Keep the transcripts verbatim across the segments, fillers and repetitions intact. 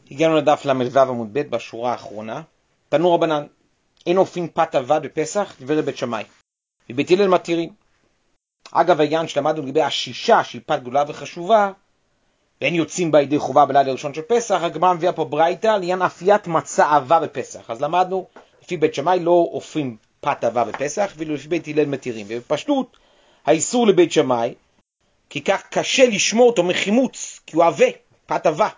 הגענו לדף למ"ו עמוד ב' בשורה האחרונה. תנו רבנן, אין אופין פת אבד בפסח, דבר לבית שמאי. בבית הלל מתירים. אגב, העניין שלמדנו לגבי השישה, שהיא פת גדולה וחשובה, ואין יוצאים בה ידי חובה בלילה הראשון של פסח, הגמרא מביאה פה ברייתא לעניין אפיית מצה אבה בפסח. אז למדנו, לפי בית שמאי לא אופים פת אבה בפסח, ואילו לפי בית הלל מתירים. ובפשטות, האיסור לבית שמאי, כי כך קשה לשמור אותו מחימוץ, כי הוא עבה, פת אבה.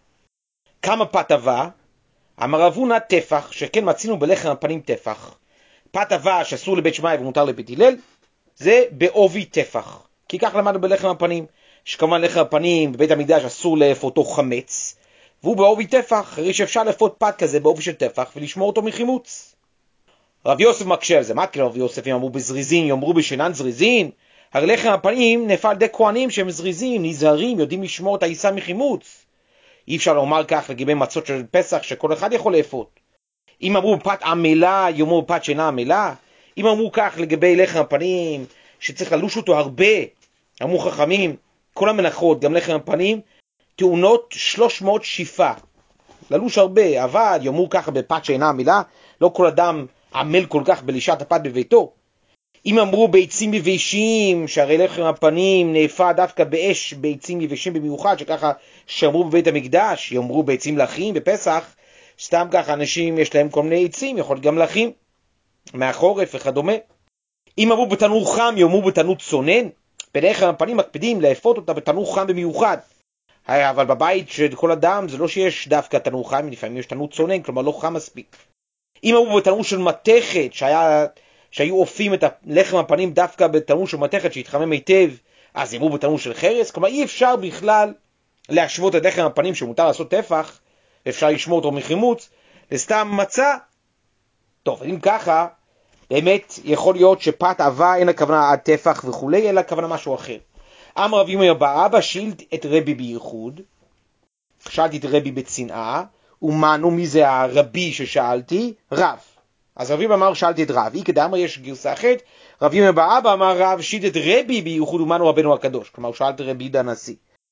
כמה פת אבה? אמר רב הונא טפח, שכן מצינו בלחם הפנים טפח. פת אבה שאסור לבית שמאי ומותר לבית הלל, זה בעובי טפח. כי כך למדנו בלחם הפנים, שכמובן לחם הפנים בבית המקדש אסור לאפותו חמץ, והוא בעובי טפח, הרי שאפשר לאפות פת כזה בעובי של טפח ולשמור אותו מחימוץ. רב יוסף מקשה על זה, מה כאילו רב יוסף, אם אמרו בזריזין, יאמרו בשנן זריזין? הרי לחם הפנים נאפה על ידי כהנים שהם זריזים, נזהרים, יודעים לשמור את העיסה מחימוץ. אי אפשר לומר כך לגבי מצות של פסח שכל אחד יכול לאפות. אם אמרו פת עמלה, יאמרו פת שאינה עמלה. אם אמרו כך לגבי לחם הפנים שצריך ללוש אותו הרבה, אמרו חכמים, כל המנחות, גם לחם הפנים, טעונות שלוש מאות שיפה. ללוש הרבה, אבל יאמרו ככה בפת שאינה עמלה, לא כל אדם עמל כל כך בלישת הפת בביתו. אם אמרו ביצים יבשים, שהרי לחם הפנים נאפה דווקא באש ביצים יבשים במיוחד, שככה שאמרו בבית המקדש, יאמרו ביצים לחים בפסח, סתם ככה אנשים יש להם כל מיני עצים, יכול גם לחים, מהחורף וכדומה. אם אמרו בתנור חם, יאמרו בתנור צונן, בלחם הפנים מקפידים לאפות אותה בתנור חם במיוחד. אבל בבית של כל אדם זה לא שיש דווקא תנור חם, לפעמים יש תנור צונן, כלומר לא חם מספיק. אם אמרו בתנור של מתכת, שהיה... שהיו אופים את לחם הפנים דווקא בתנור של מתכת שהתחמם היטב, אז יאמרו בתנור של חרס. כלומר אי אפשר בכלל להשוות את לחם הפנים שמותר לעשות טפח, אפשר לשמור אותו מחימוץ, לסתם מצה. טוב, אם ככה, באמת יכול להיות שפת אבה אין הכוונה עד טפח וכולי, אלא הכוונה משהו אחר. אמר רב ירמיה בר אבא, שאלתי את רבי בייחוד, שאלתי את רבי בצנעה, ומנו מי זה הרבי ששאלתי? רב. אז רב ירמיה אמר, שאלתי את רב. אי כדאמר יש גרסה אחרת, רב ירמיה בר אבא אמר רב, שאלת את רבי בייחוד ומנו רבנו הקדוש. כלומר, הוא שאל את רבי יהודה הנשיא.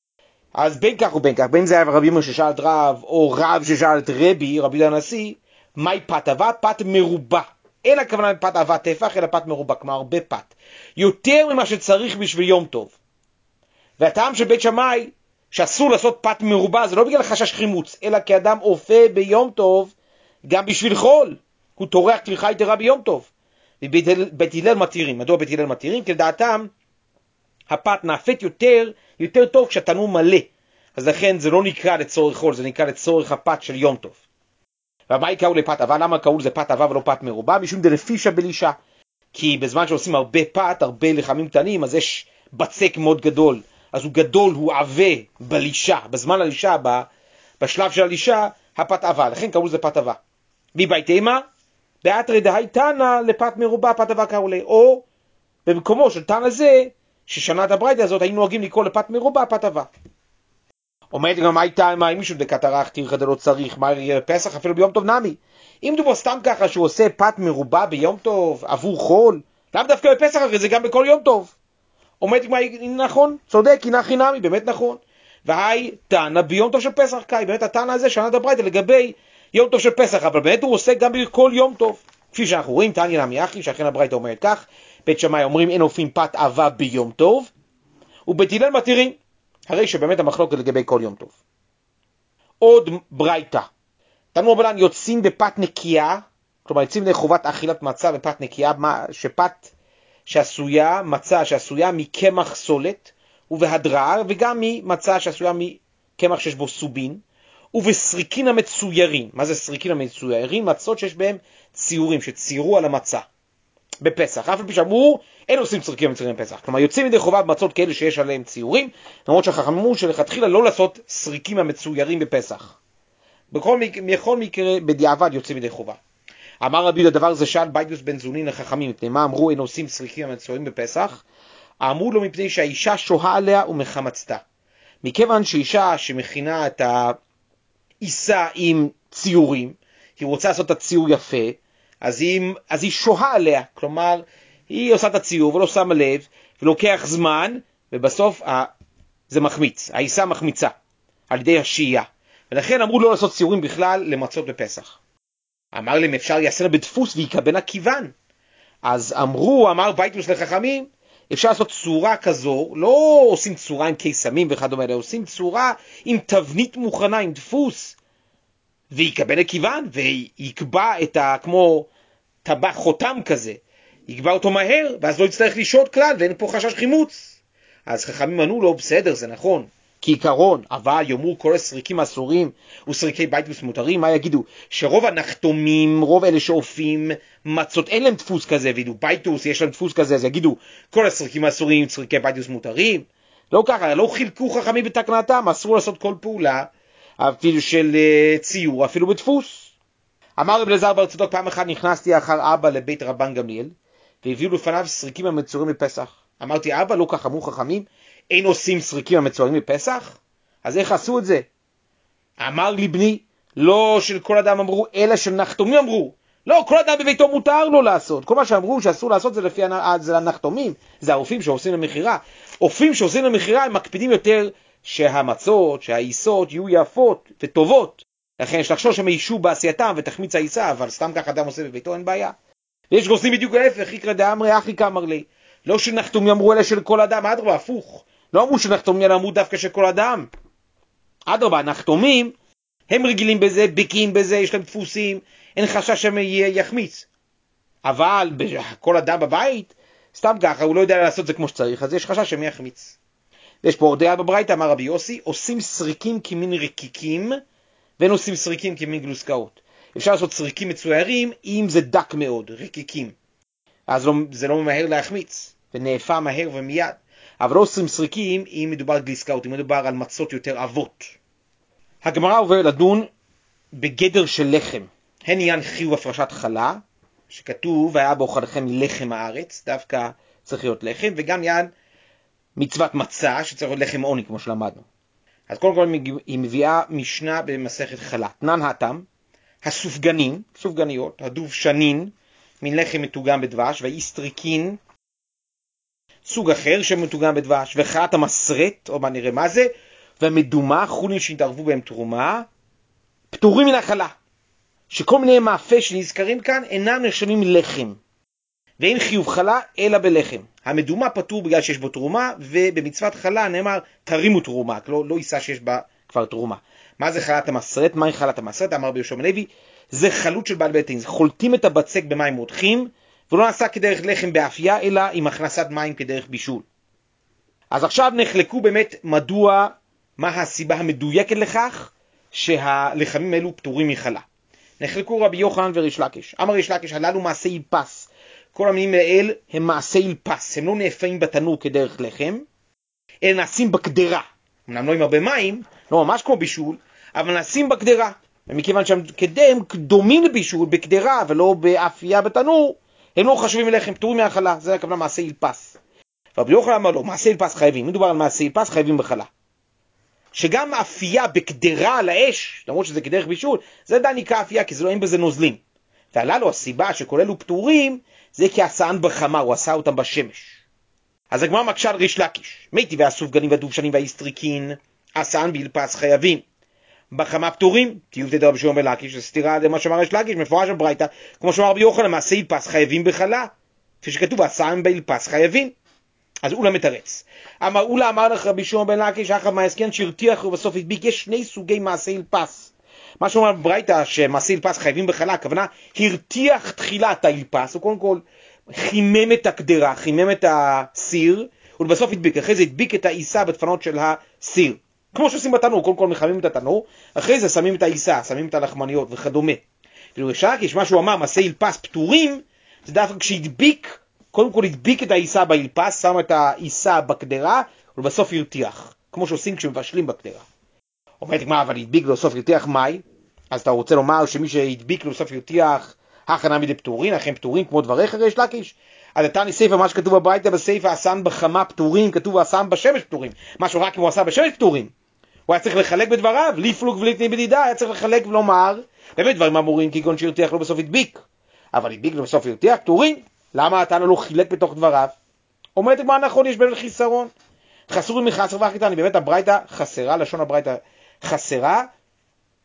אז בין כך ובין כך, בין זה היה רב ירמיה ששאל את רב, או רב ששאל את רבי, רבי יהודה הנשיא, מהי פת אבה? פת מרובה. אין הכוונה פת אבה טפח, אלא פת מרובה, כלומר הרבה פת. יותר ממה שצריך בשביל יום טוב. והטעם של בית שמאי, שאסור לעשות פת מרובה, זה לא בגלל חשש חימוץ, אלא כי אדם אופה ביום טוב, גם בשביל חול. הוא תורח טרחה יתרה ביום טוב. ובית הלל מתירים. מדוע בית הלל מתירים? כי לדעתם, הפת נאפת יותר, יותר טוב כשהתנור מלא. אז לכן זה לא נקרא לצורך חול, זה נקרא לצורך הפת של יום טוב. ומה יקראו לפת אבה? למה קראו לזה פת אבה ולא פת מרובה? משום דלפישה בלישה. כי בזמן שעושים הרבה פת, הרבה לחמים קטנים, אז יש בצק מאוד גדול. אז הוא גדול, הוא עבה בלישה. בזמן הלישה, בשלב של הלישה, הפת אבה. לכן קראו לזה פת אבה. מבייתמה, באתרי דהי תנא לפת מרובה פת אבה קראו לה. או במקומו של תנא זה, ששנת הברייתא הזאת היינו נוהגים לקרוא לפת מרובה פת אבה. אומרת גם, מה הייתה, מה אם מישהו דקטרח תירחא דלא צריך, מה יהיה פסח אפילו ביום טוב נמי? אם דובר סתם ככה שהוא עושה פת מרובה ביום טוב עבור חול, למה דווקא בפסח הרי זה גם בכל יום טוב? אומרת מה, נכון, צודק, הנה חינמי, באמת נכון. והי תנא ביום טוב של פסח קאי, באמת התנא הזה שנת הברייתא לגבי יום טוב של פסח, אבל באמת הוא עושה גם בכל יום טוב. כפי שאנחנו רואים, תניא נמי אחי, שאכן הברייתא אומרת כך, בית שמאי אומרים אין אופים פת אבה ביום טוב, ובית הלל מתירים. הרי שבאמת המחלוקת לגבי כל יום טוב. עוד ברייתא. תנו רבנן יוצאים בפת נקייה, כלומר יוצאים לחובת אכילת מצה בפת נקייה, שפת שעשויה, מצה שעשויה מקמח סולת ובהדרר, וגם ממצה שעשויה מקמח שיש בו סובין, ובסריקין המצוירים. מה זה סריקין המצוירים? מצות שיש בהם ציורים, שציירו על המצה. בפסח, אף על פי שאמרו, אין עושים סריקין המצוירים בפסח. כלומר, יוצאים מדי חובה במצות כאלה שיש עליהם ציורים, למרות שהחכמים אמרו שלכתחילה לא לעשות סריקים המצוירים בפסח. בכל, בכל מקרה, בדיעבד יוצאים מדי חובה. אמר רבי יהודה דבר זה שאל ביידוס בן זונין לחכמים, מפני מה אמרו אין עושים סריקים המצוירים בפסח? אמרו לו מפני שהאישה שוהה עליה ומחמצתה. מכיוון שאישה שמכינה את העיסה עם ציורים, היא רוצה לעשות את הציור יפה, אז היא, אז היא שוהה עליה, כלומר, היא עושה את הציור ולא שמה לב, ולוקח זמן, ובסוף ה... זה מחמיץ, העיסה מחמיצה, על ידי השהייה. ולכן אמרו לא לעשות ציורים בכלל למצות בפסח. אמר להם אפשר יעשה בדפוס ויקבנה כיוון. אז אמרו, אמר בייטוס לחכמים, אפשר לעשות צורה כזו, לא עושים צורה עם קיסמים וכדומה, אלא עושים צורה עם תבנית מוכנה, עם דפוס, ויקבנה כיוון, ויקבע את ה... כמו טבח חותם כזה, יקבע אותו מהר, ואז לא יצטרך לשעות כלל, ואין פה חשש חימוץ. אז חכמים ענו לו, בסדר, זה נכון, כעיקרון, אבל יאמרו כל הסריקים אסורים וסריקי בייטוס מותרים, מה יגידו? שרוב הנחתומים, רוב אלה שאופים מצות, אין להם דפוס כזה, וידעו בייטוס, יש להם דפוס כזה, אז יגידו כל הסריקים אסורים, סריקי בייטוס מותרים. לא ככה, לא חילקו חכמים בתקנתם, אסור לעשות כל פעולה, אפילו של ציור, אפילו בדפוס. אמר רב אלעזר בר צדוק, פעם אחת נכנסתי אחר אבא לבית רבן גמליאל, והביאו לפניו סריקים המצורים בפסח. אמרתי, אבא, לא כך אמרו חכמים, אין עושים סריקים המצורים בפסח? אז איך עשו את זה? אמר לי בני, לא של כל אדם אמרו, אלא של נחתומים אמרו. לא, כל אדם בביתו מותר לו לעשות. כל מה שאמרו שאסור לעשות זה לפי הנחתומים, זה הרופאים שעושים למחירה. אופים שעושים למחירה הם מקפידים יותר שהמצות, שהעיסות יהיו יפות וטובות. לכן יש לחשוש שהם יישו בעשייתם ותחמיץ העיסה, אבל סתם כך אדם עושה בביתו אין בעיה. ויש גוסים בדיוק להפך, יקרא דאמרי אחי כאמר לי. לא שנחתומים אמרו אלא של כל אדם, אדרבה, הפוך. לא אמרו שנחתומים אמרו דווקא של כל אדם. אדרבה, נחתומים, הם רגילים בזה, בקיאים בזה, יש להם דפוסים, אין חשש שהם יחמיץ. אבל כל אדם בבית, סתם ככה, הוא לא יודע לעשות זה כמו שצריך, אז יש חשש שהם יחמיץ. יש פה עוד דעה בברייתא, אמר רבי יוסי, עושים סריקים כמין רקיקים, ואין עושים סריקים כמין גלוסקאות. אפשר לעשות סריקים מצוירים, אם זה דק מאוד, רקיקים. אז לא, זה לא ממהר להחמיץ, ונאפה מהר ומיד. אבל לא עושים סריקים אם מדובר גליסקאות, אם מדובר על מצות יותר אבות. הגמרא עובר לדון בגדר של לחם. הן עניין חיוב הפרשת חלה, שכתוב, והיה באוכלכם לחם הארץ, דווקא צריך להיות לחם, וגם עניין מצוות מצה, שצריך להיות לחם עוני, כמו שלמדנו. אז קודם כל היא מביאה משנה במסכת חלה. תנן התם, הסופגנים, סופגניות, הדובשנין, מן לחם מתוגם בדבש, והאיסטריקין, סוג אחר שמתוגם בדבש, וחלת המסרת, או מה נראה מה זה, והמדומה, חולין שהתערבו בהם תרומה, פטורים מן החלה, שכל מיני מאפה שנזכרים כאן אינם נחשבים לחם, ואין חיוב חלה אלא בלחם. המדומה פטור בגלל שיש בו תרומה, ובמצוות חלה נאמר תרימו תרומה, לא, לא יישא שיש בה כבר תרומה. מה זה חלת המסרת? מהי חלת המסרת? אמר רבי יהושע בן לוי, זה חלות של בעל בית דין, חולטים את הבצק במים מותחים, ולא נעשה כדרך לחם באפייה, אלא עם הכנסת מים כדרך בישול. אז עכשיו נחלקו באמת מדוע, מה הסיבה המדויקת לכך, שהלחמים האלו פטורים מחלה. נחלקו רבי יוחנן וריש לקיש. אמר ריש לקיש, הללו מעשי אילפס. כל המינים לאל הם מעשי אילפס, הם לא נאפים בתנור כדרך לחם, אלא נעשים בקדרה. אמנם לא עם הרבה מים, לא ממש כמו בישול, אבל נעשים בקדרה. ומכיוון שהם כדי הם דומים לבישול בקדרה ולא באפייה בתנור, הם לא חשובים אליכם, פטורים מהחלה. זה הכוונה מעשה אילפס. רבי יוחנן אמר לו, מעשה אילפס חייבים. מדובר על מעשה אילפס חייבים בחלה. שגם אפייה בקדרה על האש, למרות שזה כדרך בישול, זה עדיין נקרא אפייה, כי זה לא אין בזה נוזלים. ועלה לו הסיבה שכל אלו פטורים, זה כי עשאן בחמה, הוא עשה אותם בשמש. אז הגמרא מקשה על ריש לקיש. מי טבעי הסופגנים והדובשנים והאיסטריקין, עשאן באילפס חייבים. בחמה פטורים, טיוב תדע רבי שמעון בן לקיש, זה סתירה למה שאמר ריש לקיש, מפורש בברייתא, כמו שאמר רבי יוחנן, מעשה אילפס חייבים בחלה, כפי שכתוב, עשאן באילפס חייבים. אז אולה מתרץ. אמר אולה אמר לך רבי שמעון בן לקיש, אחר מהסכן שהרתיח ובסוף הדביק, יש שני סוגי מעשה אילפס. מה שאומר בברייתא שמעשה אילפס חייבים בחלה, הכוונה הרתיח תחילת האילפס, הוא קודם כל חימם את הקדרה, חימם את הסיר, ובסוף הדביק, אחרי זה הדביק את העיסה בדפנות של הסיר. כמו שעושים בתנור, קודם כל מחממים את התנור, אחרי זה שמים את העיסה, שמים את הלחמניות וכדומה. כאילו ריש לקיש, מה שהוא אמר, מעשה אילפס פטורים, זה דווקא כשהדביק, קודם כל הדביק את העיסה באילפס, שם את העיסה בקדרה, ובסוף הרתיח, כמו שעושים כשמבשלים בקדרה. אומרת, מה, אבל הדביק ובסוף הרתיח מים? אז אתה רוצה לומר שמי שהדביק ובסוף הרתיח, הכנה מדי פטורין, אכן פטורים כמו דבריך ריש לקיש? אז אתה נסייפה מה שכתוב בברייתא בסייפה, עשאן בחמה פטורים, כתוב עשאן בשמש פטורים. משהו רק אם הוא עשה בשמש פטורים. הוא היה צריך לחלק בדבריו, לפלוג ולתני בדידה, היה צריך לחלק ולומר, באמת דברים אמורים, כגון שהרתיח לא בסוף הדביק. אבל הדביק ובסוף הרתיח פטורים, למה אתה לא חילק בתוך דבריו? אומרת, מה נכון, יש בין חיסרון. חסורים מחסר ואחריתני, באמת הברייתא חסרה, לשון הברייתא חסרה,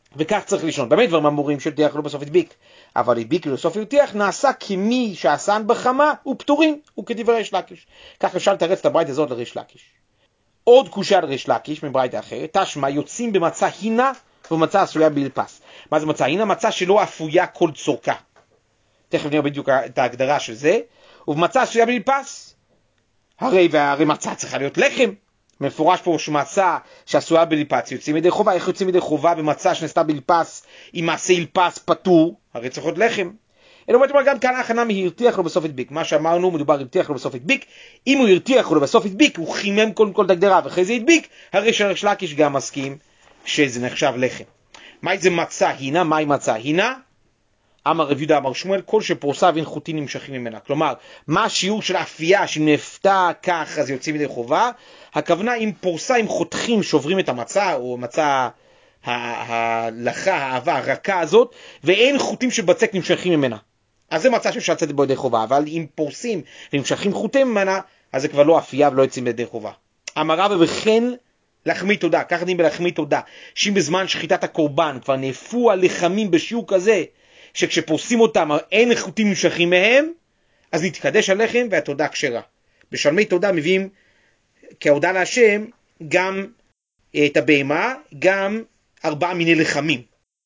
וכך צריך לישון. באמת דברים אמורים שתיח לא בסוף הדביק, אבל הדביק ולסוף ירתיח נעשה כמי שעשן בחמה ופטורים, וכדברי ריש לקיש. כך אפשר לתרץ את הברייתא הזאת לריש לקיש. עוד קושיה על ריש לקיש מברייתא אחרת, תשמע יוצאים במצה הינה ובמצה עשויה בלפס. מה זה מצה הינה? מצה שלא אפויה כל צורכה. תכף נראה בדיוק את ההגדרה של זה. ובמצה עשויה בלפס, הרי והרי מצה צריכה להיות לחם. מפורש פה שמצה שעשויה בלפס יוצאים ידי חובה. איך יוצאים ידי חובה במצה שנעשתה בלפס עם מעשה ילפס פטור? הרי צריך להיות לחם. אלא אומרת גם כאן הכנה מהרתיח לו בסוף הדביק. מה שאמרנו מדובר הרתיח לו בסוף הדביק. אם הוא הרתיח לו בסוף הדביק הוא חימם קודם כל את הגדרה ואחרי זה הדביק, הרי שריש לקיש גם מסכים שזה נחשב לחם. מה זה מצה הינה? מהי מצה הינה? אמר רב יהודה אמר שמואל, כל שפורסה ואין חוטין נמשכים ממנה. כלומר, מה השיעור של האפייה שנפתה כך אז יוצאים ידי חובה? הכוונה אם פורסה, אם חותכים שוברים את המצה או מצה ההלכה, האהבה, הרכה הזאת, ואין חוטים שבצק נמשכים ממנה. אז זה מצה שאפשר לצאת בו ידי חובה, אבל אם פורסים ונמשכים חוטים ממנה, אז זה כבר לא אפייה ולא יוצאים ידי חובה. אמר רבא וכן לחמי תודה, כך דין בלחמי תודה, שאם בזמן שחיטת הקורבן כבר נאפו הלחמים בשיעור כזה, שכשפורסים אותם אין חוטים נמשכים מהם, אז נתקדש הלחם והתודה כשרה. בשלמי תודה מביאים כהודעה להשם גם את הבהמה, גם ארבעה מיני לחמים.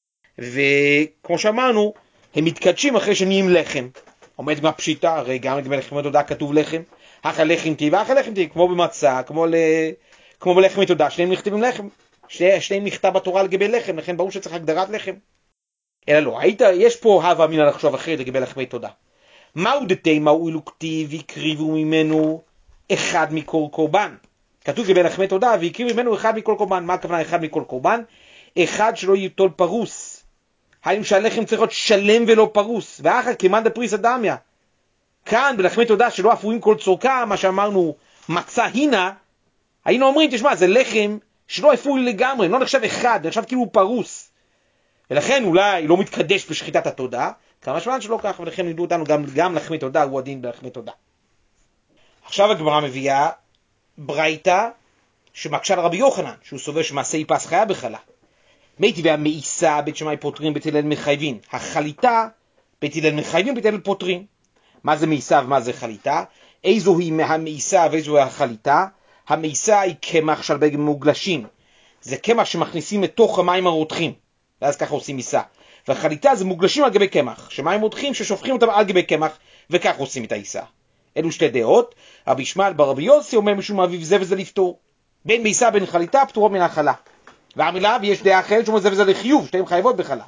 וכמו שאמרנו, הם מתקדשים אחרי שנהיים לחם. עומד מה פשיטה, הרי גם בלחמי תודה כתוב לחם. אחר לחם תהיה ואחר לחם תהיה, כמו במצה, כמו, ל... כמו בלחמי תודה, שניהם נכתבים לחם. שני... שניהם נכתב בתורה לגבי לחם, לכן ברור שצריך הגדרת לחם. אלא לא, היית, יש פה הווה אמינא לחשוב אחרת לגבי לחמי תודה. מהו דתימה הואילו כתיב יקריבו ממנו אחד מכל קורבן. כתוב לגבי לחמי תודה ויקריבו ממנו אחד מכל קורבן. מה הכוונה אחד מכל קורבן? אחד שלא ייטול פרוס. היינו שהלחם צריך להיות שלם ולא פרוס. ואחר כמאן דפריסא דמיא. כאן בלחמי תודה שלא אפויים כל צורכה, מה שאמרנו מצה הינה, היינו אומרים תשמע זה לחם שלא אפוי לגמרי, לא נחשב אחד, נחשב כאילו פרוס. ולכן אולי לא מתקדש בשחיטת התודה, כמה שבן שלא כך, ולכן נדעו אותנו גם, גם לחמי תודה, הוא הדין בלחמי תודה. עכשיו הגמרא מביאה ברייתא שמקשה לרבי יוחנן, שהוא סובר שמעשה יפס חיה בחלה. מי טבעי המאיסה בית שמאי פותרים בית הלל מחייבים. החליטה בית הלל מחייבים בית הלל פותרים. מה זה מאיסה ומה זה חליטה? איזו היא מהמאיסה ואיזו היא החליטה? המאיסה היא קמח של בגד מוגלשים. זה קמח שמכניסים לתוך המים הרותחים. ואז ככה עושים מיסה. והחליטה זה מוגלשים על גבי קמח, שמים מותחים ששופכים אותם על גבי קמח, וכך עושים את העיסה. אלו שתי דעות. רבי ישמעאל בר רבי יוסי אומר משום אביב זה וזה לפתור. בין מיסה בין חליטה פטורות מן החלה. והמילה ויש דעה אחרת שאומר זה וזה לחיוב, שתיים חייבות בחלה.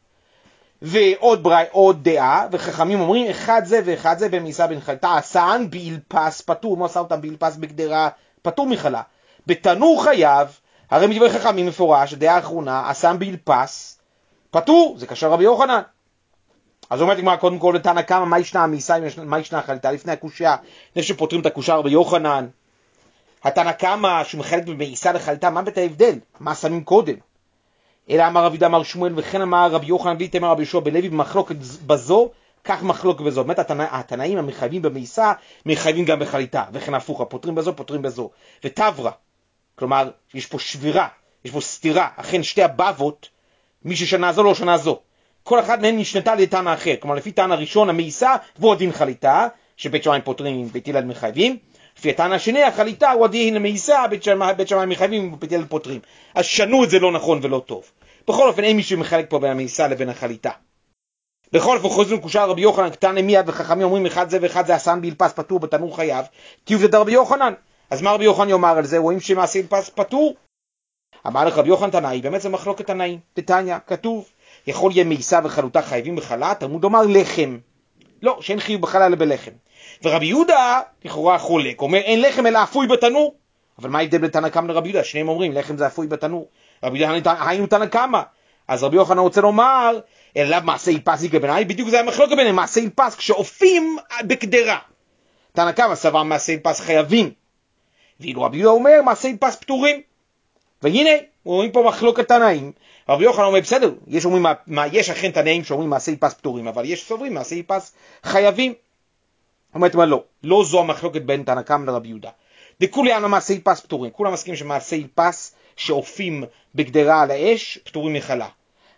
ועוד ברי, עוד דעה, וחכמים אומרים אחד זה ואחד זה בין מיסה בין חליטה, עשן בילפס פטור, מה עשה אותם בילפס בגדרה פטור מחלה. בתנור חייב, הרי מדברי חכמים מפורש, הדעה האחרונה, עשן בילפס פטור, זה קשר רבי יוחנן. אז אומרת לגמרא קודם כל לתנא קמא, מה ישנה המיסה, מה ישנה החליטה? לפני הקושיה, לפני שפותרים את הקושה רבי יוחנן, התנא קמא שמחלק במאיסה לחליטה, מה בית ההבדל? מה שמים קודם? אלא אמר רבי יהודה אמר שמואל, וכן אמר רבי יוחנן בלי תמר רבי יהושע בלוי, במחלוקת בזו, כך מחלוקת בזו. באמת התנאים המחייבים במאיסה, מחייבים גם בחליטה, וכן הפוך, פותרים בזו, פותרים בזו. ותברא, כלומר, יש פה שבירה, יש פה סתירה, אכן שתי הבבות, מי ששנה זו לא שנה זו. כל אחד מהן נשנתה לתנא אחר, כלומר לפי תנא ראשון המאיסה, והוא הדין חליטה, שבית שמאי פותרים, בית הלל מחייבים, לפי התנא השני החליטה, הוא הדין המאיסה, בית שמאי מחייבים, ובית הלל פותרים. אז שנו את זה לא נכון ולא טוב. בכל אופן, אין מישהו מחלק פה בין המאיסה לבין החליטה. בכל אופן, חוזרים קושר רבי יוחנן, קטן מיד וחכמים אומרים אחד זה ואחד זה עשן בילפס פטור בתנור חייב, טיוב זה רבי יוחנן. אז מה רבי יוחנן יאמר על זה? רואים שמעשה ילפס פטור? אמר לך רבי יוחנן תנאי, באמת זה מחלוקת תנאים. בתניא כתוב, יכול יהיה מאיסה וחלוטה חייבים בחלה, תלמוד אומר לחם. לא, שאין חיוב בחלה אלא בלחם. ורבי יהודה, לכאורה חולק, אומר אין לחם אלא אפוי בתנור. אבל מה ההבדל בין תנא קמא לרבי יהודה? שניהם אומרים לחם זה אפוי בתנור. רבי יהודה היינו תנא קמא. אז רבי יוחנן רוצה לומר, אלא מעשה ילפס יקבנאי, בדיוק זה המחלוקת ביניהם, מעשה ילפס כשאופים בקדרה. תנא קמא סבר מעשה ילפס חייבים. ואילו רבי יהודה אומר מעשה ילפס פטורים. והנה, רואים פה מחלוקת תנאים. רבי יוחנן אומר בסדר, יש אומרים מה, מה יש אכן תנאים שאומרים מעשה ילפס פטורים, אבל יש סוברים מעשה ילפס חייבים. אומרת מה לא, לא זו המחלוקת בין תנא קמא לרבי יהודה. דכולי עלמא מעשה ילפס פטורים, כולם מסכימים שמעשה ילפס שאופים בגדרה על האש פטורים מחלה.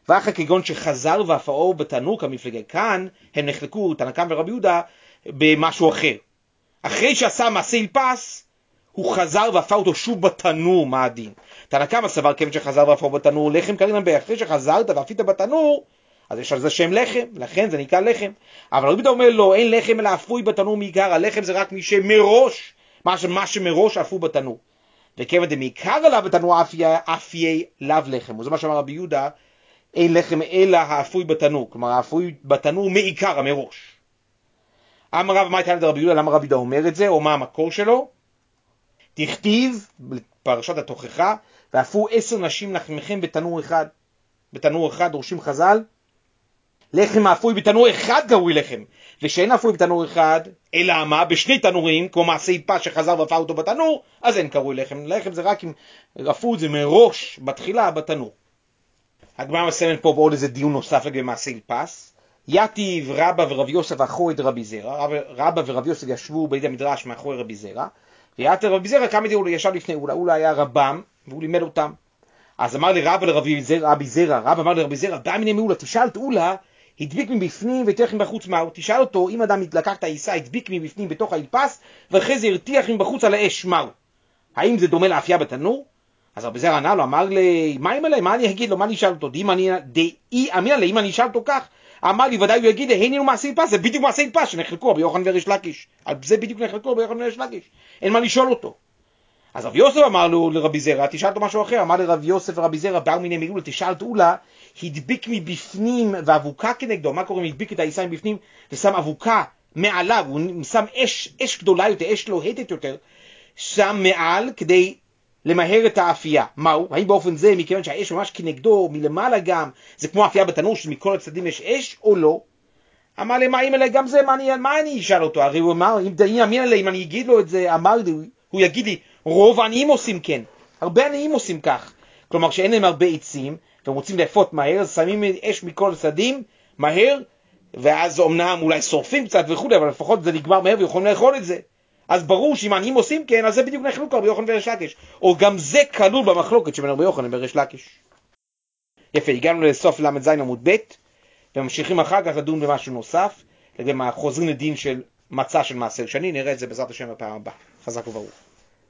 ואחר כגון שחזר ואפאו בתנור כמפלגי כאן, הם נחלקו, תנא קמא ורבי יהודה, במשהו אחר. אחרי שעשה מעשה אילפס, הוא חזר ואפה אותו שוב בתנור, מה הדין? תנא קמא סבר כיוון שחזר ואפה בתנור, לחם קרינן ביה, אחרי שחזרת ואפית בתנור, אז יש על זה שם לחם, לכן זה נקרא לחם. אבל רבי יהודה אומר לו, אין לחם אלא אפוי בתנור מעיקר, הלחם זה רק מי שמראש, מה, מה שמראש אפו בתנור. וכיוון דמעיקר עליו בתנור אפיה לאו לחם. וזה מה שאמר רבי יהודה, אין לחם אלא האפוי בתנור, כלומר האפוי בתנור מעיקר, מראש. אמר רב, מה הייתה לרבי יהודה, למה רבי יהודה אומר את זה, או מה המקור שלו? תכתיב, בפרשת התוכחה, ואפו עשר נשים לחמכם בתנור אחד. בתנור אחד דורשים חז"ל, לחם האפוי בתנור אחד קרוי לחם, ושאין אפוי בתנור אחד, אלא מה? בשני תנורים, כמו מעשה אילפס שחזר ואפה אותו בתנור, אז אין קרוי לחם. לחם זה רק אם אפו את זה מראש, בתחילה, בתנור. הגמרא מסיימת פה בעוד איזה דיון נוסף לגבי מעשה אילפס. יתיב רבא ורבי יוסף אחורי את רבי זרע, רבא ורבי יוסף ישבו בית המדרש מאחורי רבי זרע, ויתר רבי זרע כמה דיון ישב לפני אולה, אולה היה רבם, והוא לימד אותם. אז אמר לרבא לרבי זרע, רבי זרע, רבא אמר לרבי זרע, בא מיני מאולה, תשאל את אולה, הדביק מבפנים ותלך מבחוץ מהו, תשאל אותו, אם אדם לקח את העיסה, הדביק מבפנים בתוך האילפס, ואחרי זה הרתיח מבחוץ על האש, מהו? האם זה דומה לאפייה בתנור? אז רבי זרע ענה לו, אמר לי, מה אם עלי, מה אני אגיד לו, מה אני אשאל אותו? אם אני, דאי אמין עלי, אם אני אשאל אותו כך, אמר לי, ודאי הוא יגיד, הנה הוא מעשה אילפס, זה בדיוק מעשה אילפס שנחלקו רבי יוחנן וריש לקיש. על זה בדיוק נחלקו רבי יוחנן וריש לקיש. אין מה לשאול אותו. אז רבי יוסף אמר לו לרבי זרע, תשאל אותו משהו אחר. אמר לרבי יוסף ורבי זרע, באו מיני מאולה, תשאל את אולה, הדביק מבפנים ואבוקה כנגדו. מה קורה אם הדביק את העיסה מבפנים ושם אבוקה מעליו, הוא שם אש, אש גדולה יותר, אש לוהטת יותר, שם מעל כדי למהר את האפייה. מהו? האם באופן זה, מכיוון שהאש ממש כנגדו, מלמעלה גם, זה כמו האפייה בתנור שמכל הצדדים יש אש או לא? אמר לי, מה אם אלי גם זה, מה אני, מה אני אשאל אותו? הרי הוא אמר, אם דאי אמין עלי, אם אני אגיד לו את זה, אמר לי, הוא יגיד לי, רוב העניים עושים כן. הרבה עניים עושים כך. כלומר, שאין להם הרבה עצים, והם רוצים לאפות מהר, אז שמים אש מכל הצדדים, מהר, ואז אומנם אולי שורפים קצת וכו', אבל לפחות זה נגמר מהר ויכולים לאכול את זה. אז ברור שאם העניים עושים כן, אז זה בדיוק נחלוק רבי יוחנן וריש לקיש. או גם זה כלול במחלוקת שבין רבי יוחנן וריש לקיש. יפה, הגענו לסוף למד ז' עמוד ב', וממשיכים אחר כך לדון במשהו נוסף, לגבי חוזרים לדין של מצה של מעשר שני, נראה את זה בעזרת השם בפעם הבאה. חזק וברוך.